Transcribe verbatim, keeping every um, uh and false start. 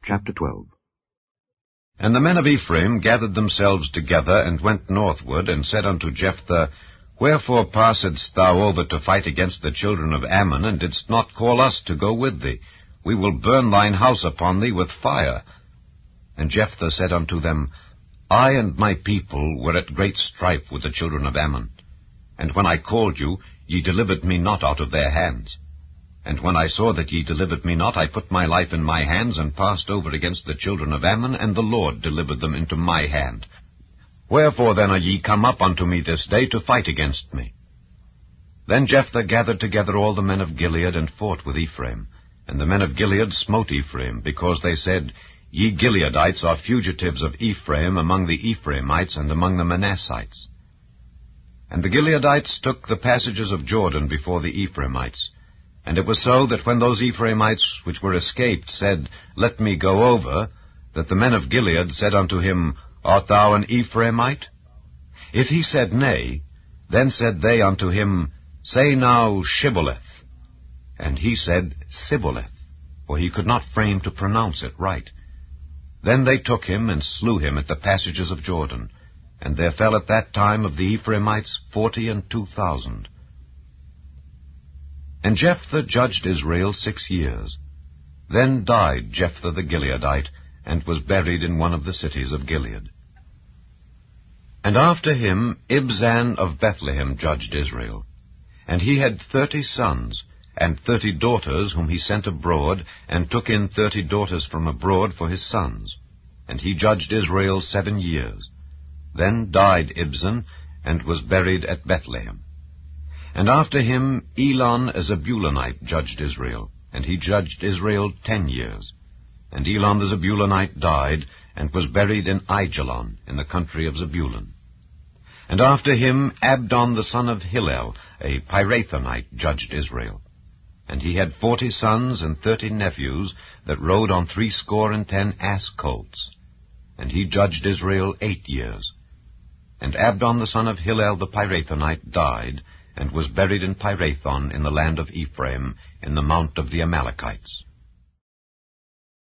Chapter twelve. And the men of Ephraim gathered themselves together, and went northward, and said unto Jephthah, Wherefore passedst thou over to fight against the children of Ammon, and didst not call us to go with thee? We will burn thine house upon thee with fire. And Jephthah said unto them, I and my people were at great strife with the children of Ammon. And when I called you, ye delivered me not out of their hands. And when I saw that ye delivered me not, I put my life in my hands, and passed over against the children of Ammon, and the Lord delivered them into my hand. Wherefore then are ye come up unto me this day to fight against me? Then Jephthah gathered together all the men of Gilead, and fought with Ephraim. And the men of Gilead smote Ephraim, because they said, Ye Gileadites are fugitives of Ephraim among the Ephraimites and among the Manassites. And the Gileadites took the passages of Jordan before the Ephraimites. And it was so that when those Ephraimites which were escaped said, Let me go over, that the men of Gilead said unto him, Art thou an Ephraimite? If he said Nay, then said they unto him, Say now Shibboleth. And he said Sibboleth, for he could not frame to pronounce it right. Then they took him, and slew him at the passages of Jordan. And there fell at that time of the Ephraimites forty and two thousand. And Jephthah judged Israel six years. Then died Jephthah the Gileadite, and was buried in one of the cities of Gilead. And after him Ibzan of Bethlehem judged Israel. And he had thirty sons, and thirty daughters whom he sent abroad, and took in thirty daughters from abroad for his sons. And he judged Israel seven years. Then died Ibzan, and was buried at Bethlehem. And after him Elon a Zebulunite judged Israel, and he judged Israel ten years. And Elon the Zebulunite died, and was buried in Aijalon, in the country of Zebulun. And after him Abdon the son of Hillel, a Pirathonite, judged Israel. And he had forty sons and thirty nephews, that rode on threescore and ten ass colts. And he judged Israel eight years. And Abdon the son of Hillel the Pirathonite died, and was buried in Pirathon in the land of Ephraim, in the mount of the Amalekites.